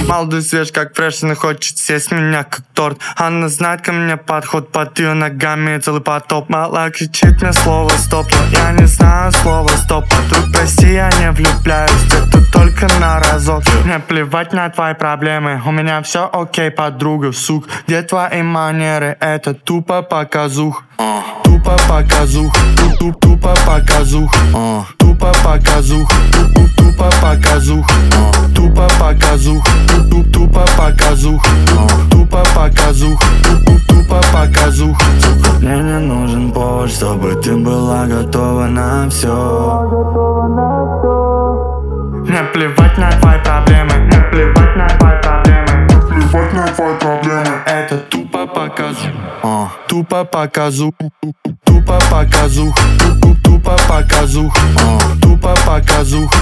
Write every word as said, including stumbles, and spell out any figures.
Молодой свеж, как фреш, не хочет съесть меня, как торт. Она знает ко мне подход, под ее ногами целый потоп. Мало кричит мне слово стоп, но я не знаю слова стоп. Подруг, прости, я не влюбляюсь в тех, кто только на разок. Мне плевать на твои проблемы, у меня все окей, подруга, сук. Где твои манеры, это тупо показух. uh. Тупо показух, тупо тупо показух, uh. Тупо показух, тупо тупо показух, uh. Тупо показух, тупо тупо показух, uh. Тупо показух, тупо тупо показух. Мне не нужен повод, чтобы ты была готова на все. Мне плевать на твои проблемы, мне плевать на твои проблемы, мне плевать на твои проблемы. Это тупо показух, uh. Тупо показух, тупо показух, тупо показух, uh. Тупо показух.